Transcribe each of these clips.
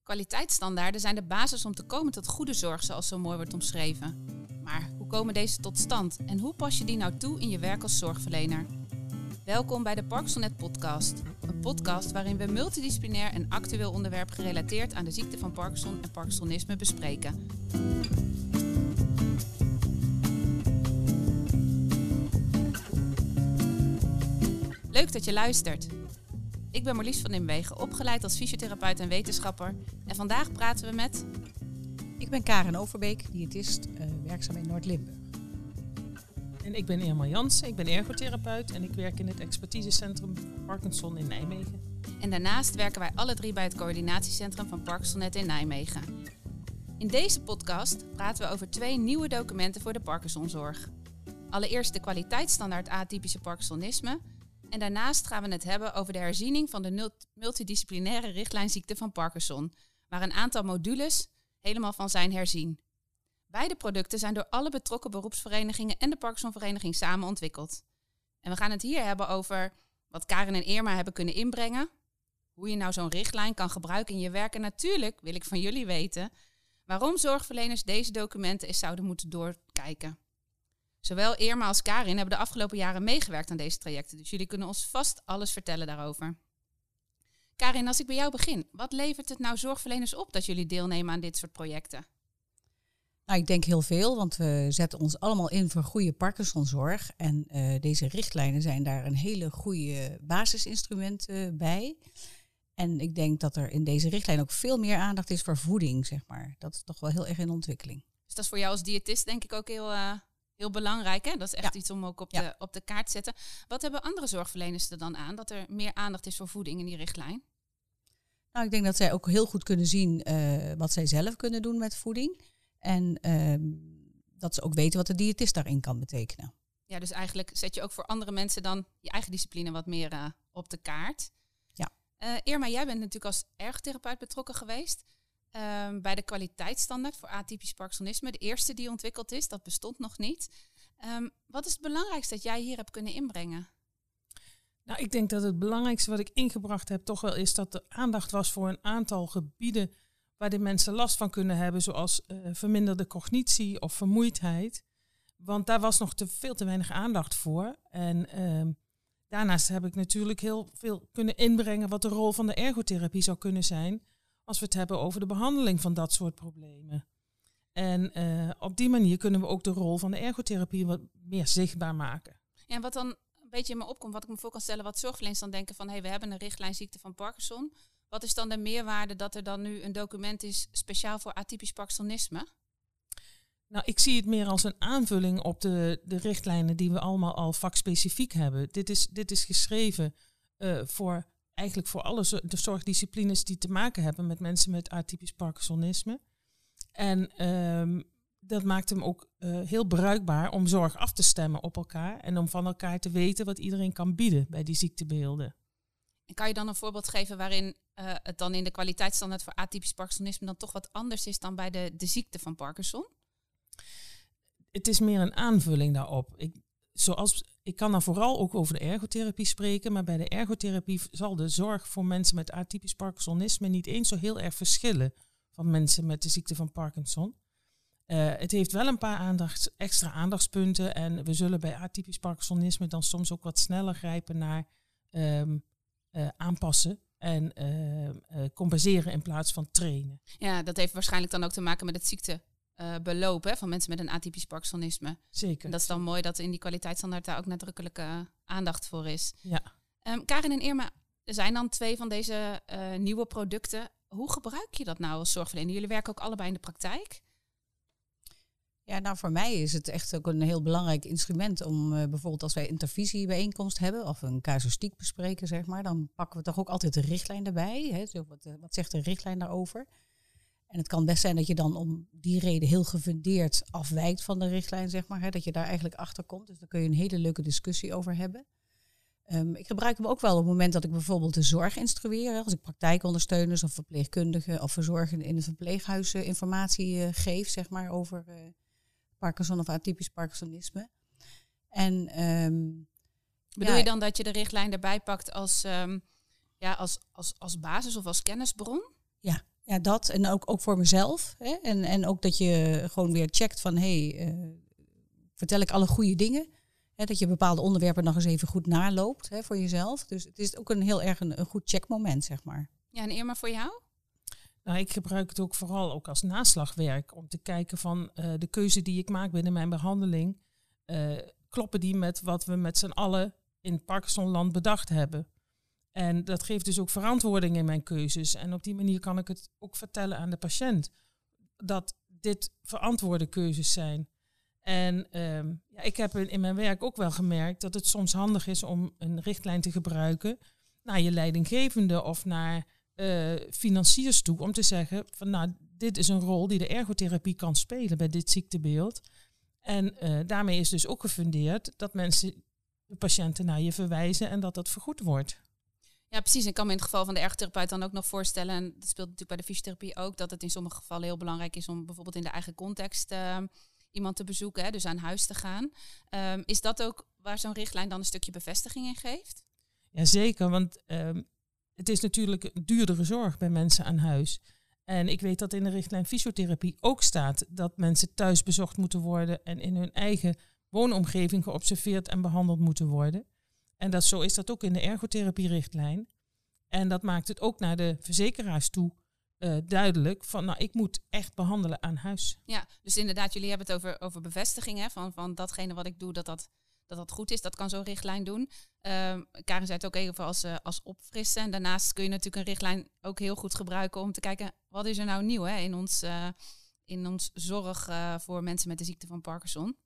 Kwaliteitsstandaarden zijn de basis om te komen tot goede zorg, zoals zo mooi wordt omschreven. Maar hoe komen deze tot stand en hoe pas je die nou toe in je werk als zorgverlener? Welkom bij de Parkinson-net podcast. Een podcast waarin we multidisciplinair en actueel onderwerp gerelateerd aan de ziekte van Parkinson en Parkinsonisme bespreken. Leuk dat je luistert. Ik ben Marlies van Nimwegen, opgeleid als fysiotherapeut en wetenschapper. En vandaag praten we met... Ik ben Karen Overbeek, diëtist, werkzaam in Noord-Limburg. En ik ben Irma Jansen, ik ben ergotherapeut en ik werk in het expertisecentrum voor Parkinson in Nijmegen. En daarnaast werken wij alle drie bij het coördinatiecentrum van Parkinson-net in Nijmegen. In deze podcast praten we over 2 nieuwe documenten voor de Parkinsonzorg. Allereerst de kwaliteitsstandaard atypische Parkinsonisme. En daarnaast gaan we het hebben over de herziening van de multidisciplinaire richtlijnziekte van Parkinson, waar een aantal modules helemaal van zijn herzien. Beide producten zijn door alle betrokken beroepsverenigingen en de Parkinsonvereniging samen ontwikkeld. En we gaan het hier hebben over wat Karen en Irma hebben kunnen inbrengen, hoe je nou zo'n richtlijn kan gebruiken in je werk. En natuurlijk wil ik van jullie weten waarom zorgverleners deze documenten eens zouden moeten doorkijken. Zowel Irma als Karin hebben de afgelopen jaren meegewerkt aan deze trajecten, dus jullie kunnen ons vast alles vertellen daarover. Karin, als ik bij jou begin, wat levert het nou zorgverleners op dat jullie deelnemen aan dit soort projecten? Nou, ik denk heel veel, want we zetten ons allemaal in voor goede Parkinsonzorg. En deze richtlijnen zijn daar een hele goede basisinstrument bij. En ik denk dat er in deze richtlijn ook veel meer aandacht is voor voeding, zeg maar. Dat is toch wel heel erg in ontwikkeling. Dus dat is voor jou als diëtist denk ik ook heel belangrijk, hè? Dat is echt iets om ook op de kaart te zetten. Wat hebben andere zorgverleners er dan aan, dat er meer aandacht is voor voeding in die richtlijn? Nou, ik denk dat zij ook heel goed kunnen zien wat zij zelf kunnen doen met voeding. En dat ze ook weten wat de diëtist daarin kan betekenen. Ja, dus eigenlijk zet je ook voor andere mensen dan je eigen discipline wat meer op de kaart. Ja. Irma, jij bent natuurlijk als ergotherapeut betrokken geweest bij de kwaliteitsstandaard voor atypisch Parkinsonisme. De eerste die ontwikkeld is, dat bestond nog niet. Wat is het belangrijkste dat jij hier hebt kunnen inbrengen? Nou, ik denk dat het belangrijkste wat ik ingebracht heb toch wel is dat er aandacht was voor een aantal gebieden waar de mensen last van kunnen hebben, zoals verminderde cognitie of vermoeidheid. Want daar was nog veel te weinig aandacht voor. En daarnaast heb ik natuurlijk heel veel kunnen inbrengen wat de rol van de ergotherapie zou kunnen zijn als we het hebben over de behandeling van dat soort problemen. En op die manier kunnen we ook de rol van de ergotherapie wat meer zichtbaar maken. Ja, en wat dan een beetje in me opkomt, wat ik me voor kan stellen, wat zorgverleners dan denken van, we hebben een richtlijnziekte van Parkinson. Wat is dan de meerwaarde dat er dan nu een document is speciaal voor atypisch Parkinsonisme? Nou, ik zie het meer als een aanvulling op de richtlijnen die we allemaal al vakspecifiek hebben. Dit is geschreven voor alle de zorgdisciplines die te maken hebben met mensen met atypisch Parkinsonisme. En dat maakt hem ook heel bruikbaar om zorg af te stemmen op elkaar en om van elkaar te weten wat iedereen kan bieden bij die ziektebeelden. En kan je dan een voorbeeld geven waarin het dan in de kwaliteitsstandaard voor atypisch Parkinsonisme dan toch wat anders is dan bij de ziekte van Parkinson? Het is meer een aanvulling daarop. Ik kan dan vooral ook over de ergotherapie spreken, maar bij de ergotherapie zal de zorg voor mensen met atypisch Parkinsonisme niet eens zo heel erg verschillen van mensen met de ziekte van Parkinson. Het heeft wel een paar extra aandachtspunten en we zullen bij atypisch Parkinsonisme dan soms ook wat sneller grijpen naar aanpassen en compenseren in plaats van trainen. Ja, dat heeft waarschijnlijk dan ook te maken met het ziektebeloop van mensen met een atypisch Parkinsonisme. Zeker. En dat is dan mooi dat in die kwaliteitsstandaard daar ook nadrukkelijke aandacht voor is. Ja. Karin en Irma, er zijn dan 2 van deze nieuwe producten. Hoe gebruik je dat nou als zorgverlener? Jullie werken ook allebei in de praktijk. Ja, nou voor mij is het echt ook een heel belangrijk instrument om bijvoorbeeld als wij intervisiebijeenkomst bijeenkomst hebben of een casuïstiek bespreken, zeg maar, dan pakken we toch ook altijd de richtlijn erbij. Hè? Zo, wat zegt de richtlijn daarover? En het kan best zijn dat je dan om die reden heel gefundeerd afwijkt van de richtlijn, zeg maar, hè? Dat je daar eigenlijk achter komt. Dus daar kun je een hele leuke discussie over hebben. Ik gebruik hem ook wel op het moment dat ik bijvoorbeeld de zorg instrueer. Hè? Als ik praktijkondersteuners of verpleegkundigen of verzorgenden in het verpleeghuis informatie geef, zeg maar, over Parkinson of atypisch Parkinsonisme. En bedoel je dan dat je de richtlijn erbij pakt als basis of als kennisbron? Ja, dat. En ook voor mezelf. Hè? En ook dat je gewoon weer checkt van... vertel ik alle goede dingen? Hè? Dat je bepaalde onderwerpen nog eens even goed naloopt, hè, voor jezelf. Dus het is ook een heel erg een goed checkmoment, zeg maar. Ja, en Irma, voor jou? Nou, ik gebruik het ook vooral ook als naslagwerk. Om te kijken van de keuze die ik maak binnen mijn behandeling. Kloppen die met wat we met z'n allen in Parkinsonland bedacht hebben? En dat geeft dus ook verantwoording in mijn keuzes. En op die manier kan ik het ook vertellen aan de patiënt. Dat dit verantwoorde keuzes zijn. En ik heb in mijn werk ook wel gemerkt dat het soms handig is om een richtlijn te gebruiken naar je leidinggevende of naar financiers toe. Om te zeggen van nou, dit is een rol die de ergotherapie kan spelen bij dit ziektebeeld. En daarmee is dus ook gefundeerd dat mensen de patiënten naar je verwijzen en dat dat vergoed wordt. Ja, precies. Ik kan me in het geval van de ergotherapeut dan ook nog voorstellen, en dat speelt natuurlijk bij de fysiotherapie ook, dat het in sommige gevallen heel belangrijk is om bijvoorbeeld in de eigen context iemand te bezoeken, hè, dus aan huis te gaan. Is dat ook waar zo'n richtlijn dan een stukje bevestiging in geeft? Jazeker, want het is natuurlijk een duurdere zorg bij mensen aan huis. En ik weet dat in de richtlijn fysiotherapie ook staat dat mensen thuis bezocht moeten worden en in hun eigen woonomgeving geobserveerd en behandeld moeten worden. En zo is dat ook in de ergotherapie-richtlijn. En dat maakt het ook naar de verzekeraars toe duidelijk van, nou, ik moet echt behandelen aan huis. Ja, dus inderdaad, jullie hebben het over bevestiging, hè, van datgene wat ik doe, dat goed is. Dat kan zo'n richtlijn doen. Karin zei het ook even als opfrissen. En daarnaast kun je natuurlijk een richtlijn ook heel goed gebruiken om te kijken, wat is er nou nieuw, hè, in ons zorg voor mensen met de ziekte van Parkinson.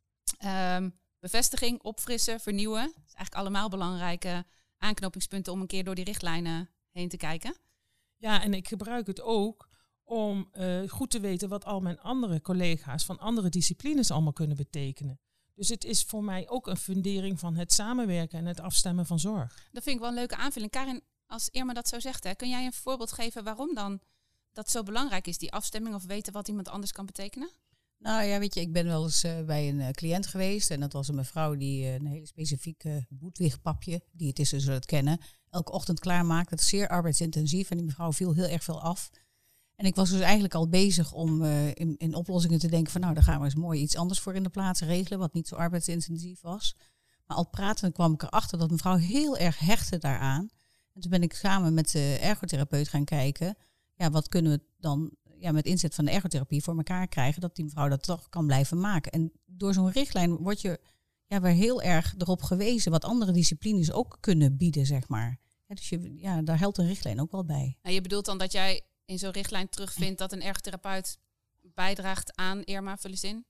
Bevestiging, opfrissen, vernieuwen. Dat is eigenlijk allemaal belangrijke aanknopingspunten om een keer door die richtlijnen heen te kijken. Ja, en ik gebruik het ook om goed te weten wat al mijn andere collega's van andere disciplines allemaal kunnen betekenen. Dus het is voor mij ook een fundering van het samenwerken en het afstemmen van zorg. Dat vind ik wel een leuke aanvulling. Karin, als Irma dat zo zegt, hè, kun jij een voorbeeld geven waarom dan dat zo belangrijk is, die afstemming, of weten wat iemand anders kan betekenen? Nou ja, weet je, ik ben wel eens bij een cliënt geweest. En dat was een mevrouw die een hele specifieke Boedwig-papje, die het is, zullen het kennen, elke ochtend klaarmaakt. Dat is zeer arbeidsintensief en die mevrouw viel heel erg veel af. En ik was dus eigenlijk al bezig om in oplossingen te denken van nou, daar gaan we eens mooi iets anders voor in de plaats regelen, wat niet zo arbeidsintensief was. Maar al pratend kwam ik erachter dat mevrouw heel erg hechtte daaraan. En toen ben ik samen met de ergotherapeut gaan kijken, ja, wat kunnen we dan met inzet van de ergotherapie voor elkaar krijgen, dat die mevrouw dat toch kan blijven maken. En door zo'n richtlijn word je weer heel erg erop gewezen wat andere disciplines ook kunnen bieden, zeg maar. Ja, dus daar helpt een richtlijn ook wel bij. Nou, je bedoelt dan dat jij in zo'n richtlijn terugvindt dat een ergotherapeut bijdraagt aan, Irma, vul eens in?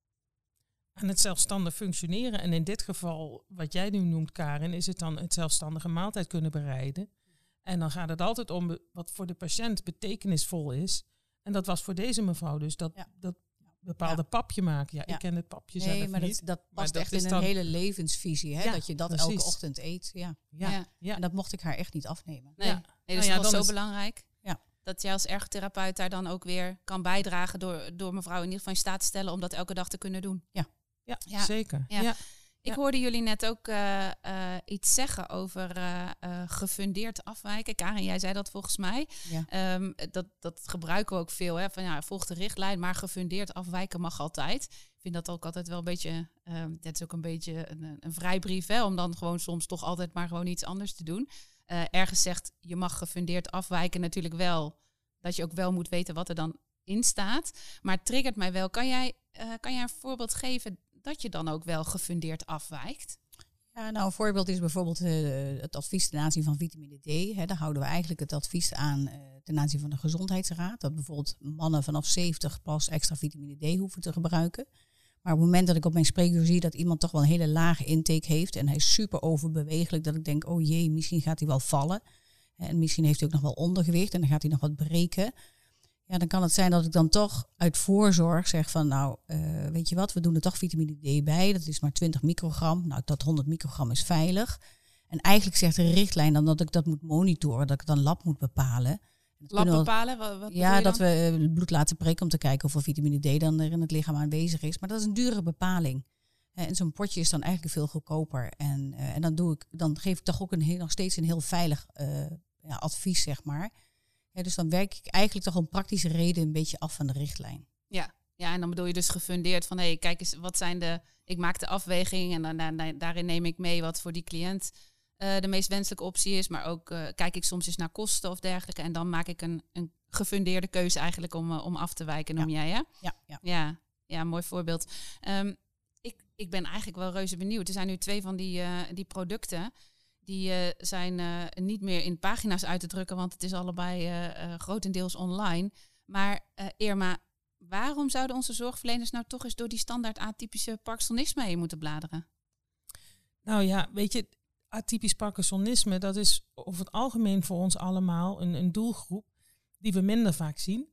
Aan het zelfstandig functioneren. En in dit geval, wat jij nu noemt, Karin, is het dan het zelfstandige maaltijd kunnen bereiden. En dan gaat het altijd om wat voor de patiënt betekenisvol is. En dat was voor deze mevrouw dus dat bepaalde papje maken. Ja, ik ken het papje zelf maar niet. Dat past echt in een hele levensvisie. Hè? Ja, dat je dat precies. elke ochtend eet. Ja. En dat mocht ik haar echt niet afnemen. Nee, dus dat was zo belangrijk. Ja. Dat jij als ergotherapeut daar dan ook weer kan bijdragen door mevrouw in ieder geval in staat te stellen om dat elke dag te kunnen doen. Ja, zeker. Ja. Ja. Ik hoorde jullie net ook iets zeggen over gefundeerd afwijken. Karin, jij zei dat volgens mij. Ja. Dat gebruiken we ook veel. Hè? Van volg de richtlijn, maar gefundeerd afwijken mag altijd. Ik vind dat ook altijd wel een beetje, dat is ook een beetje een vrijbrief, hè? Om dan gewoon soms toch altijd maar gewoon iets anders te doen. Ergens zegt, je mag gefundeerd afwijken natuurlijk wel, dat je ook wel moet weten wat er dan in staat. Maar het triggert mij wel. Kan jij een voorbeeld geven dat je dan ook wel gefundeerd afwijkt? Ja, nou, een voorbeeld is bijvoorbeeld het advies ten aanzien van vitamine D. Hè, daar houden we eigenlijk het advies aan ten aanzien van de Gezondheidsraad. Dat bijvoorbeeld mannen vanaf 70 pas extra vitamine D hoeven te gebruiken. Maar op het moment dat ik op mijn spreekuur zie dat iemand toch wel een hele lage intake heeft en hij is super overbewegelijk, dat ik denk, oh jee, misschien gaat hij wel vallen. En misschien heeft hij ook nog wel ondergewicht en dan gaat hij nog wat breken. Ja, dan kan het zijn dat ik dan toch uit voorzorg zeg van nou, weet je wat, we doen er toch vitamine D bij. Dat is maar 20 microgram. Nou, tot 100 microgram is veilig. En eigenlijk zegt de richtlijn dan dat ik dat moet monitoren, dat ik dan lab moet bepalen. Lab bepalen? Wat ja, dat we bloed laten prikken om te kijken hoeveel vitamine D dan er in het lichaam aanwezig is. Maar dat is een dure bepaling. En zo'n potje is dan eigenlijk veel goedkoper. En dan geef ik toch ook nog steeds een heel veilig advies, zeg maar. Ja, dus dan werk ik eigenlijk toch om praktische reden een beetje af van de richtlijn. Ja, en dan bedoel je dus gefundeerd van... kijk eens, wat zijn ik maak de afweging en dan daarin neem ik mee wat voor die cliënt de meest wenselijke optie is. Maar ook kijk ik soms eens naar kosten of dergelijke. En dan maak ik een gefundeerde keuze eigenlijk om af te wijken, noem jij, hè? Ja, mooi voorbeeld. Ik ben eigenlijk wel reuze benieuwd. Er zijn nu 2 van die producten... Die zijn niet meer in pagina's uit te drukken... want het is allebei grotendeels online. Maar Irma... Waarom zouden onze zorgverleners nou toch eens door die standaard atypische Parkinsonisme heen moeten bladeren? Nou ja, weet je, atypisch Parkinsonisme, dat is over het algemeen voor ons allemaal een doelgroep die we minder vaak zien.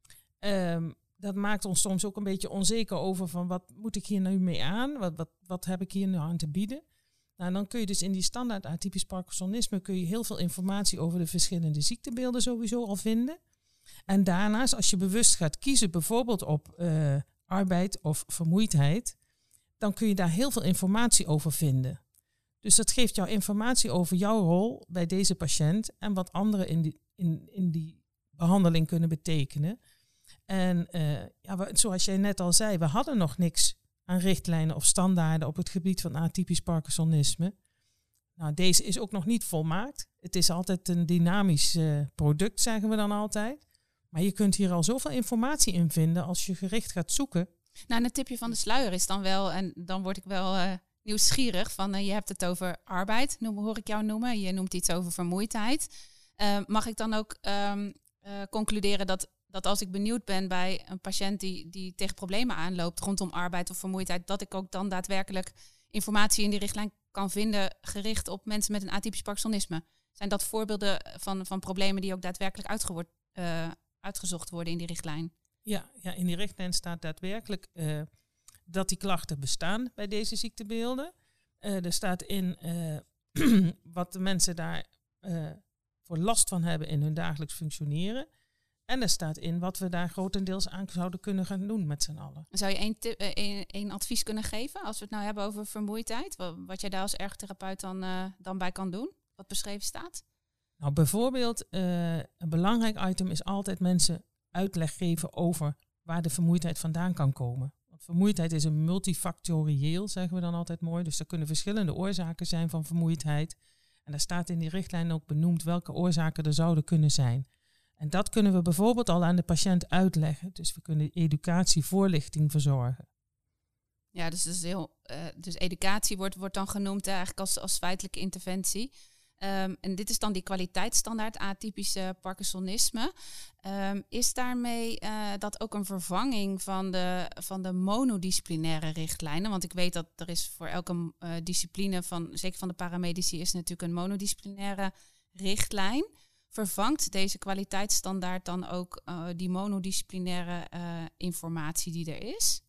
Dat maakt ons soms ook een beetje onzeker over van wat moet ik hier nu mee aan? Wat heb ik hier nu aan te bieden? Nou, dan kun je dus in die standaard atypisch Parkinsonisme kun je heel veel informatie over de verschillende ziektebeelden sowieso al vinden. En daarnaast, als je bewust gaat kiezen, bijvoorbeeld op arbeid of vermoeidheid, dan kun je daar heel veel informatie over vinden. Dus dat geeft jou informatie over jouw rol bij deze patiënt en wat anderen in die behandeling kunnen betekenen. En zoals jij net al zei, we hadden nog niks aan richtlijnen of standaarden op het gebied van atypisch Parkinsonisme. Nou, deze is ook nog niet volmaakt. Het is altijd een dynamisch product, zeggen we dan altijd. Maar je kunt hier al zoveel informatie in vinden als je gericht gaat zoeken. Nou, een tipje van de sluier is dan wel, en dan word ik wel nieuwsgierig, van je hebt het over arbeid, hoor ik jou noemen. Je noemt iets over vermoeidheid. Mag ik dan ook concluderen dat als ik benieuwd ben bij een patiënt die tegen problemen aanloopt rondom arbeid of vermoeidheid, dat ik ook dan daadwerkelijk informatie in die richtlijn kan vinden gericht op mensen met een atypisch Parkinsonisme? Zijn dat voorbeelden van problemen die ook daadwerkelijk uitgezocht worden in die richtlijn? Ja, in die richtlijn staat daadwerkelijk dat die klachten bestaan bij deze ziektebeelden. Er staat in wat de mensen daar voor last van hebben in hun dagelijks functioneren. En er staat in wat we daar grotendeels aan zouden kunnen gaan doen met z'n allen. Zou je één advies kunnen geven als we het nou hebben over vermoeidheid? Wat jij daar als ergotherapeut dan bij kan doen? Wat beschreven staat? Nou, bijvoorbeeld een belangrijk item is altijd mensen uitleg geven over waar de vermoeidheid vandaan kan komen. Want vermoeidheid is een multifactorieel, zeggen we dan altijd mooi. Dus er kunnen verschillende oorzaken zijn van vermoeidheid. En daar staat in die richtlijn ook benoemd welke oorzaken er zouden kunnen zijn. En dat kunnen we bijvoorbeeld al aan de patiënt uitleggen. Dus we kunnen educatie, voorlichting verzorgen. Ja, dus, dus educatie wordt dan genoemd eigenlijk als feitelijke interventie. En dit is dan die kwaliteitsstandaard atypische Parkinsonisme. Is daarmee dat ook een vervanging van de monodisciplinaire richtlijnen? Want ik weet dat er is voor elke discipline, zeker van de paramedici, is natuurlijk een monodisciplinaire richtlijn. Vervangt deze kwaliteitsstandaard dan ook die monodisciplinaire informatie die er is?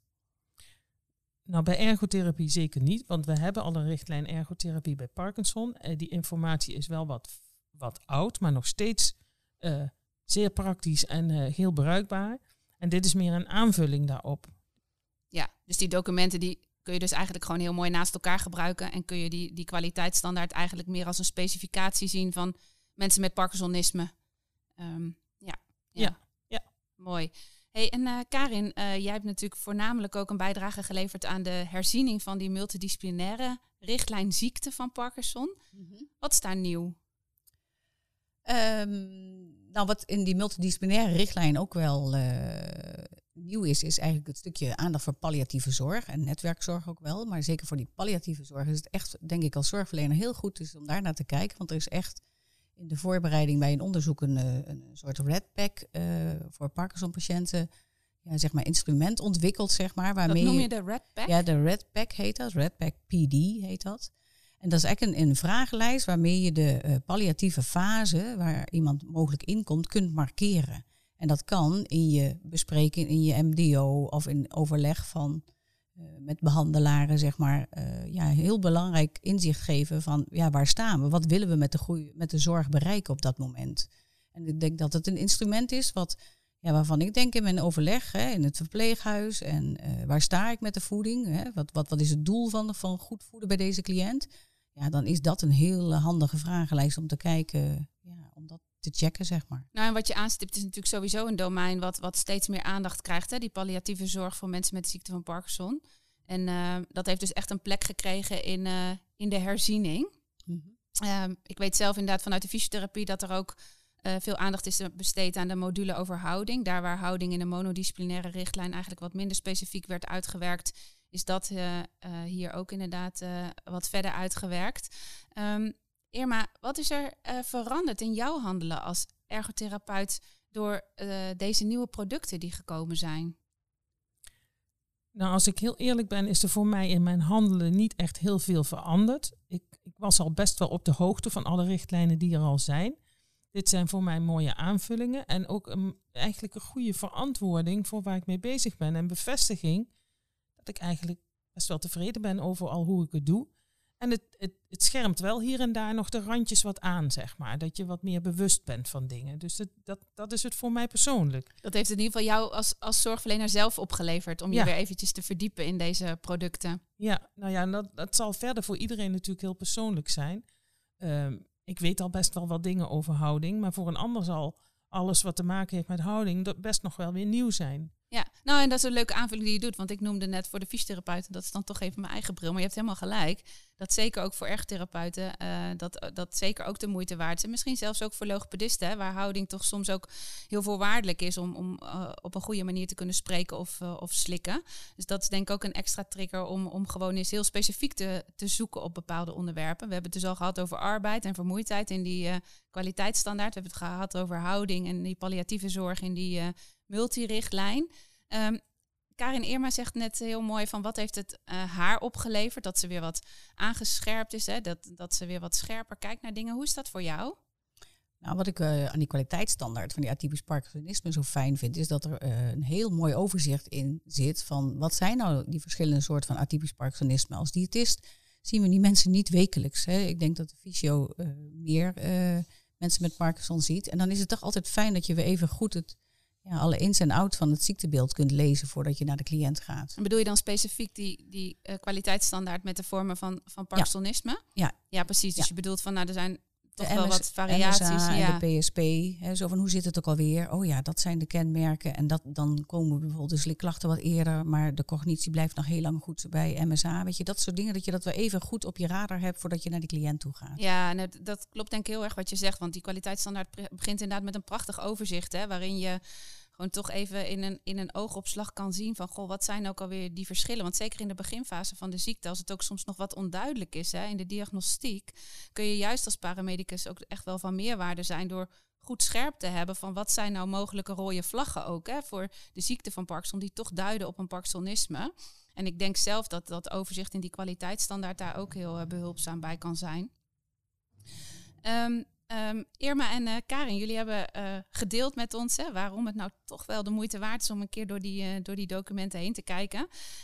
Nou, bij ergotherapie zeker niet, want we hebben al een richtlijn ergotherapie bij Parkinson. Die informatie is wel wat oud, maar nog steeds zeer praktisch en heel bruikbaar. En dit is meer een aanvulling daarop. Ja, dus die documenten die kun je dus eigenlijk gewoon heel mooi naast elkaar gebruiken. En kun je die kwaliteitsstandaard eigenlijk meer als een specificatie zien van mensen met Parkinsonisme. Ja. Mooi. Hey, en Karin, jij hebt natuurlijk voornamelijk ook een bijdrage geleverd aan de herziening van die multidisciplinaire richtlijn ziekte van Parkinson. Mm-hmm. Wat is daar nieuw? Wat in die multidisciplinaire richtlijn ook wel nieuw is eigenlijk het stukje aandacht voor palliatieve zorg en netwerkzorg ook wel. Maar zeker voor die palliatieve zorg is het echt, denk ik, als zorgverlener heel goed is om daar naar te kijken. Want er is echt in de voorbereiding bij een onderzoek een soort Redpack voor Parkinson-patiënten, zeg maar instrument ontwikkeld, zeg maar. Waarmee dat noem je de Redpack? Ja, de Redpack heet dat. Redpack PD heet dat. En dat is eigenlijk een vragenlijst waarmee je de palliatieve fase waar iemand mogelijk in komt, kunt markeren. En dat kan in je bespreking, in je MDO of in overleg met behandelaren, zeg maar, heel belangrijk inzicht geven van waar staan we? Wat willen we met de zorg bereiken op dat moment? En ik denk dat het een instrument is waarvan ik denk in mijn overleg in het verpleeghuis en waar sta ik met de voeding? Wat is het doel van goed voeden bij deze cliënt? Ja, dan is dat een heel handige vragenlijst om te kijken, om dat te checken, zeg maar. Nou, en wat je aanstipt is natuurlijk sowieso een domein wat steeds meer aandacht krijgt. Hè? Die palliatieve zorg voor mensen met de ziekte van Parkinson. En dat heeft dus echt een plek gekregen in de herziening. Mm-hmm. Ik weet zelf inderdaad vanuit de fysiotherapie dat er ook veel aandacht is besteed aan de module over houding. Daar waar houding in de monodisciplinaire richtlijn eigenlijk wat minder specifiek werd uitgewerkt, is dat hier ook inderdaad wat verder uitgewerkt. Irma, wat is er veranderd in jouw handelen als ergotherapeut door deze nieuwe producten die gekomen zijn? Nou, als ik heel eerlijk ben, is er voor mij in mijn handelen niet echt heel veel veranderd. Ik was al best wel op de hoogte van alle richtlijnen die er al zijn. Dit zijn voor mij mooie aanvullingen en ook eigenlijk een goede verantwoording voor waar ik mee bezig ben. En bevestiging dat ik eigenlijk best wel tevreden ben over al hoe ik het doe. En het schermt wel hier en daar nog de randjes wat aan, zeg maar. Dat je wat meer bewust bent van dingen. Dus dat is het voor mij persoonlijk. Dat heeft in ieder geval jou als zorgverlener zelf opgeleverd om je weer eventjes te verdiepen in deze producten. Ja, nou ja, dat zal verder voor iedereen natuurlijk heel persoonlijk zijn. Ik weet al best wel wat dingen over houding, maar voor een ander zal alles wat te maken heeft met houding best nog wel weer nieuw zijn. Ja, nou en dat is een leuke aanvulling die je doet. Want ik noemde net voor de fysiotherapeuten, dat is dan toch even mijn eigen bril. Maar je hebt helemaal gelijk. Dat zeker ook voor ergotherapeuten, dat zeker ook de moeite waard is. En misschien zelfs ook voor logopedisten, waar houding toch soms ook heel voorwaardelijk is om op een goede manier te kunnen spreken of slikken. Dus dat is denk ik ook een extra trigger om gewoon eens heel specifiek te zoeken op bepaalde onderwerpen. We hebben het dus al gehad over arbeid en vermoeidheid in die kwaliteitsstandaard. We hebben het gehad over houding en die palliatieve zorg in die multirichtlijn. Karin Irma zegt net heel mooi van wat heeft het haar opgeleverd. Dat ze weer wat aangescherpt is. Hè? Dat ze weer wat scherper kijkt naar dingen. Hoe is dat voor jou? Nou, wat ik aan die kwaliteitsstandaard van die atypisch Parkinsonisme zo fijn vind, is dat er een heel mooi overzicht in zit van wat zijn nou die verschillende soorten van atypisch Parkinsonisme. Als diëtist zien we die mensen niet wekelijks. Hè? Ik denk dat de fysio meer mensen met Parkinson ziet. En dan is het toch altijd fijn dat je weer even goed alle ins en outs van het ziektebeeld kunt lezen voordat je naar de cliënt gaat. En bedoel je dan specifiek die kwaliteitsstandaard met de vormen van Parkinsonisme? Ja, precies. Dus je bedoelt van, er zijn toch wel wat variaties. MSA en de PSP. Hè, zo van, hoe zit het ook alweer? Oh ja, dat zijn de kenmerken. En dan komen bijvoorbeeld de slikklachten wat eerder, maar de cognitie blijft nog heel lang goed bij MSA. Weet je, dat soort dingen, dat je dat wel even goed op je radar hebt voordat je naar de cliënt toe gaat. Ja, nou, dat klopt denk ik heel erg wat je zegt. Want die kwaliteitsstandaard begint inderdaad met een prachtig overzicht, hè, waarin je gewoon toch even in een oogopslag kan zien van, goh, wat zijn ook alweer die verschillen? Want zeker in de beginfase van de ziekte, als het ook soms nog wat onduidelijk is, hè, in de diagnostiek, kun je juist als paramedicus ook echt wel van meerwaarde zijn door goed scherp te hebben van wat zijn nou mogelijke rode vlaggen ook, hè, voor de ziekte van Parkinson, die toch duiden op een Parkinsonisme. En ik denk zelf dat overzicht in die kwaliteitsstandaard daar ook heel behulpzaam bij kan zijn. Irma en Karin, jullie hebben gedeeld met ons waarom het nou toch wel de moeite waard is om een keer door die documenten heen te kijken.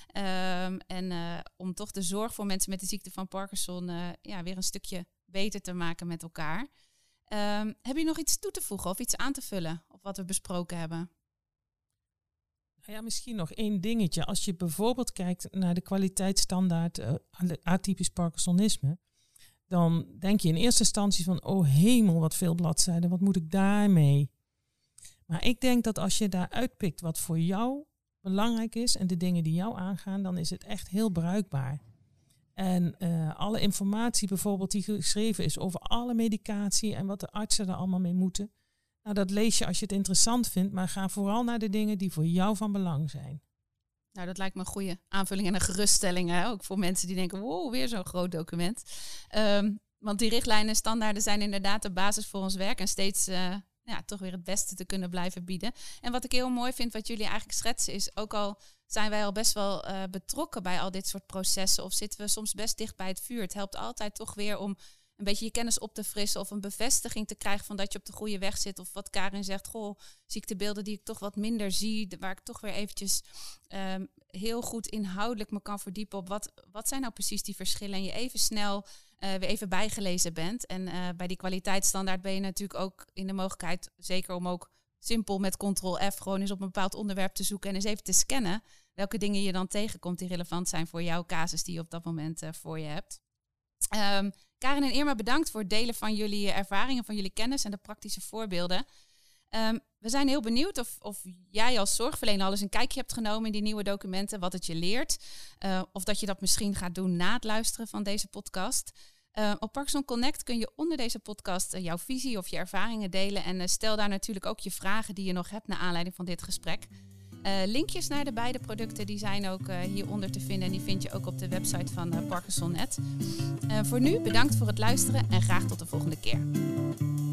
Om toch de zorg voor mensen met de ziekte van Parkinson weer een stukje beter te maken met elkaar. Heb je nog iets toe te voegen of iets aan te vullen op wat we besproken hebben? Ja, misschien nog één dingetje. Als je bijvoorbeeld kijkt naar de kwaliteitsstandaard atypisch Parkinsonisme, dan denk je in eerste instantie van, oh hemel, wat veel bladzijden, wat moet ik daarmee? Maar ik denk dat als je daar uitpikt wat voor jou belangrijk is en de dingen die jou aangaan, dan is het echt heel bruikbaar. En alle informatie bijvoorbeeld die geschreven is over alle medicatie en wat de artsen er allemaal mee moeten, nou, dat lees je als je het interessant vindt, maar ga vooral naar de dingen die voor jou van belang zijn. Nou, dat lijkt me een goede aanvulling en een geruststelling. Hè? Ook voor mensen die denken, wow, weer zo'n groot document. Want die richtlijnen en standaarden zijn inderdaad de basis voor ons werk. En steeds toch weer het beste te kunnen blijven bieden. En wat ik heel mooi vind, wat jullie eigenlijk schetsen, is ook al zijn wij al best wel betrokken bij al dit soort processen. Of zitten we soms best dicht bij het vuur. Het helpt altijd toch weer om een beetje je kennis op te frissen of een bevestiging te krijgen van dat je op de goede weg zit. Of wat Karin zegt, goh, ziektebeelden die ik toch wat minder zie, waar ik toch weer eventjes heel goed inhoudelijk me kan verdiepen op wat zijn nou precies die verschillen. En je even snel weer even bijgelezen bent. En bij die kwaliteitsstandaard ben je natuurlijk ook in de mogelijkheid, zeker om ook simpel met Ctrl+F gewoon eens op een bepaald onderwerp te zoeken en eens even te scannen welke dingen je dan tegenkomt die relevant zijn voor jouw casus die je op dat moment voor je hebt. Karin en Irma, bedankt voor het delen van jullie ervaringen, van jullie kennis en de praktische voorbeelden. We zijn heel benieuwd of jij als zorgverlener al eens een kijkje hebt genomen in die nieuwe documenten, wat het je leert. Of dat je dat misschien gaat doen na het luisteren van deze podcast. Op Parkinson Connect kun je onder deze podcast jouw visie of je ervaringen delen. En stel daar natuurlijk ook je vragen die je nog hebt naar aanleiding van dit gesprek. Linkjes naar de beide producten die zijn ook hieronder te vinden. En die vind je ook op de website van ParkinsonNet. Voor nu bedankt voor het luisteren en graag tot de volgende keer.